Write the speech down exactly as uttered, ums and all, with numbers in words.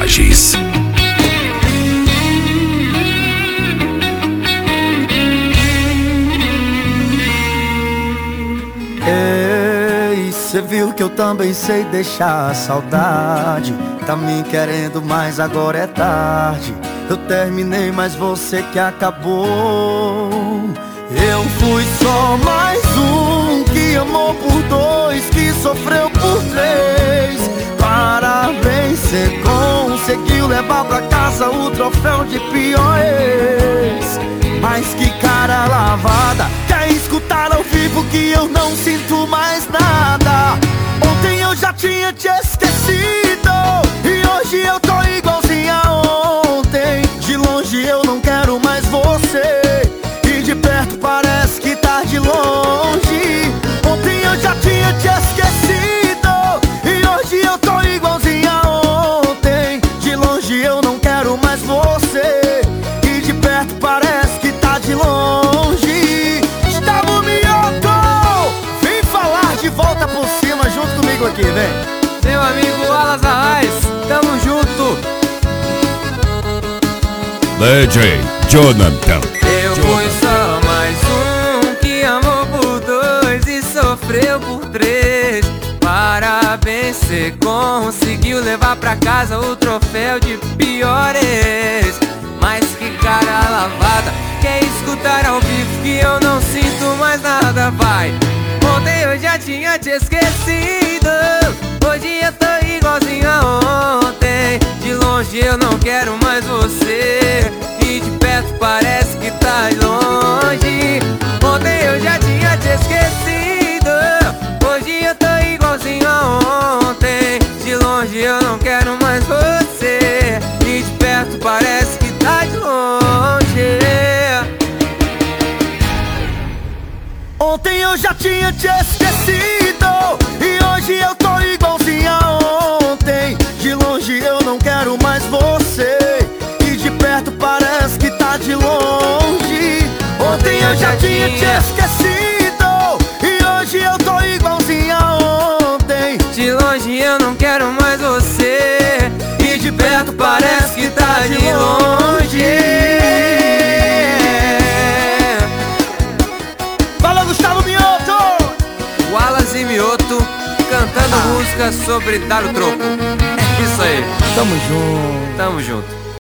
Lages. Ei, cê viu que eu também sei deixar a saudade. Tá me querendo, mas agora é tarde. Eu terminei, mas você que acabou. Eu fui só mais um que amou por dois, que sofreu por três. Parabéns, cê conseguiu levar pra casa o troféu de pior ex. Mas que cara lavada, quer escutar ao vivo que eu não sinto mais nada. Ontem eu já tinha te esquecido e hoje eu tô igualzinho a ontem. De longe eu não quero mais você e de perto parece que tá de longe. Ontem eu já tinha te esquecido e hoje eu tô igualzinho a ontem. De longe eu não quero mais você e de perto parece que tá de longe. Gustavo Mioto, vem falar de volta por cima junto comigo aqui, vem. Meu amigo Alas Arraes, tamo junto. D J Jonathan. Eu fui só mais um que amou por dois e sofreu por três. Parabéns, cê conseguiu levar pra casa o troféu de piores. Mas que cara lavada, quer escutar ao vivo que eu não sinto mais nada, vai. Ontem eu já tinha te esquecido, hoje eu tô igualzinho a ontem. De longe eu não quero mais você e de perto parece que tá longe. Ontem eu já tinha te esquecido, hoje eu tô igualzinho a ontem. De longe eu não quero mais você e de perto parece que tá de longe. Ontem eu já tinha te esquecido e hoje eu tô igualzinho a ontem. De longe eu não quero mais você e de perto parece que tá de longe. Ontem eu já tinha te esquecido e hoje eu tô igualzinho a ontem. De longe eu não quero mais você e de perto parece que tá de longe. Fala, Gustavo Mioto! Wallace e Mioto cantando música sobre dar o troco. É isso aí, Tamo junto. tamo junto.